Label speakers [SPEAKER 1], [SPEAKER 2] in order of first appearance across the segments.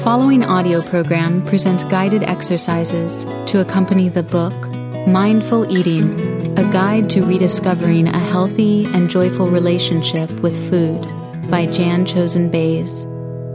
[SPEAKER 1] following audio program presents guided exercises to accompany the book Mindful Eating, a guide to rediscovering a healthy and joyful relationship with food by Jan Chozen Bays.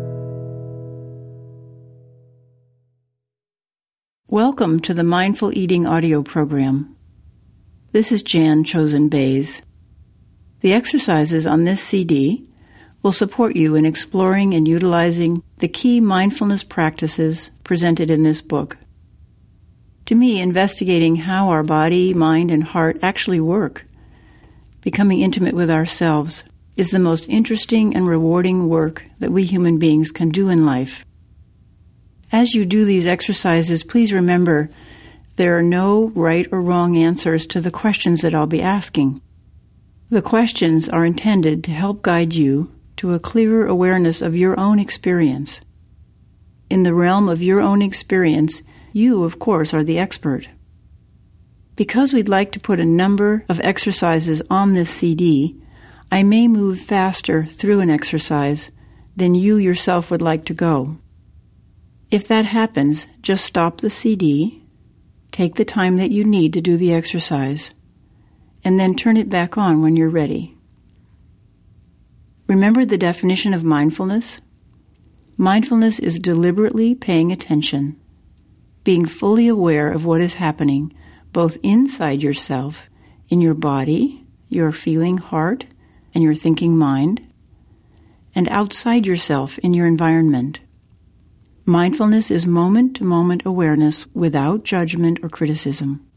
[SPEAKER 2] Welcome to the Mindful Eating audio program. This is Jan Chozen Bays. The exercises on this CD will support you in exploring and utilizing the key mindfulness practices presented in this book. To me, investigating how our body, mind, and heart actually work, becoming intimate with ourselves, is the most interesting and rewarding work that we human beings can do in life. As you do these exercises, please remember there are no right or wrong answers to the questions that I'll be asking. The questions are intended to help guide you to a clearer awareness of your own experience. In the realm of your own experience, you, of course, are the expert. Because we'd like to put a number of exercises on this CD, I may move faster through an exercise than you yourself would like to go. If that happens, just stop the CD, take the time that you need to do the exercise, and then turn it back on when you're ready. Remember the definition of mindfulness? Mindfulness is deliberately paying attention, being fully aware of what is happening, both inside yourself, in your body, your feeling heart, and your thinking mind, and outside yourself in your environment. Mindfulness is moment-to-moment awareness without judgment or criticism.